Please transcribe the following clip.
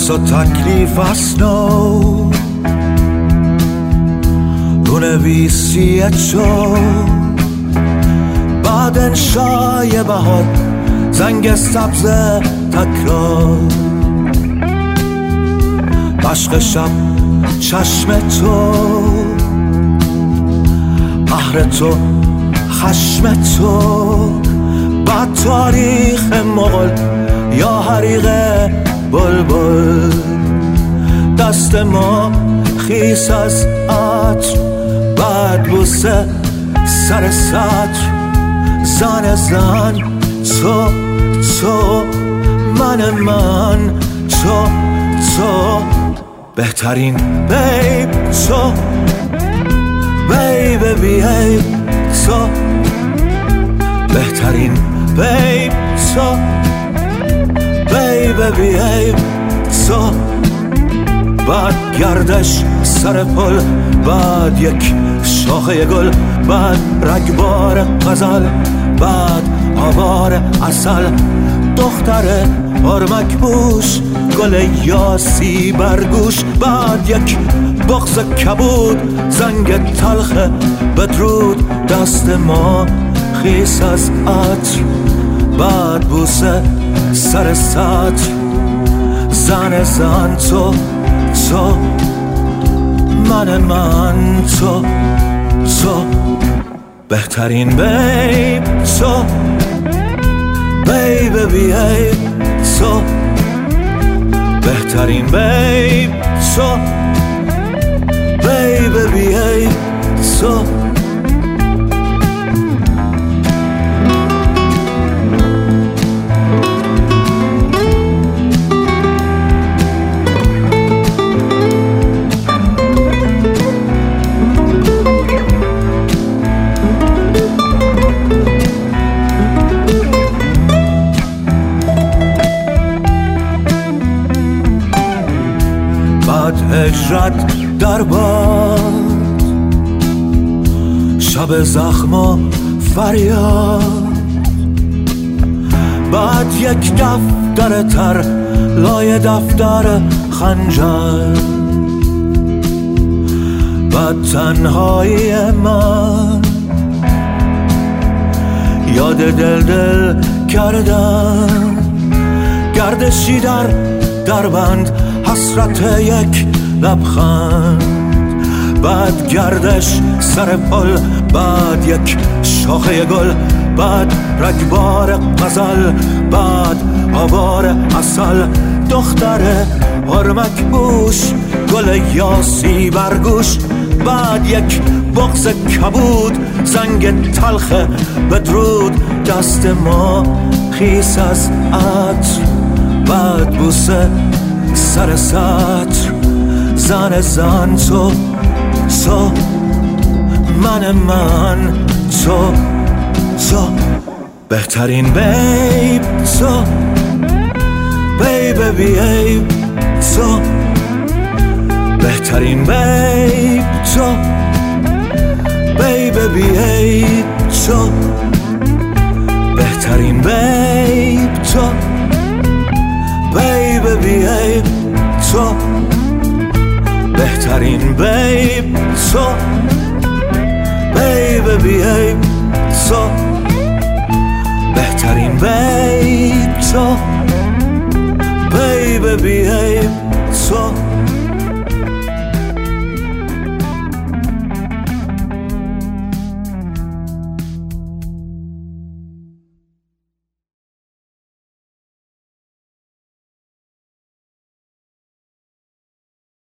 så taklif است نو بنویسیتشو بعد انشای بهار زنگ سبز تکرار عشق شب چشم تو قهر تو خشم تو بعد تاریخ مغل یا حریق بلبل دست ما خیس از عطر بعد بوسه سر سطر زن زن تو من تو بهترین بیب تو بیب بیب تو بهترین بیب تو بیب بیب تو بعد گردش سر پل بعد یک شاخه گل بعد رگبار غزل بعد آوار عسل دختر آرمک بوش گل یاسی برگوش بعد یک بغض کبود زنگ تلخ بدرود دست ما خیس از عطر بعد بوسه سر سطر زن تو من تو بهترین بیب تو بیب بیب تو بهترین بیب تو بیب بیب تو هجرت در باد شب زخم و فریاد بعد یک دفتر تر لای دفتر خنجر بعد تنهایی من یاد دل کردن گردشی در بند حسرت یک لبخند بعد گردش سر پل بعد یک شاخه گل بعد رگبار غزل بعد آوار عسل دختر آرمک بوش گل یاسی برگوش بعد یک بغض کبود زنگ تلخ بدرود دست ما خیس از عطر بعد بوسه سر سطر زن تو من تو بهترین بیب تو بیب بیب تو بهترین بیب تو بیب بیب تو بهترین بیب تو بیب بیب تو بهترین بیب تو بیب بیب تو بهترین بیب تو بیب بیب تو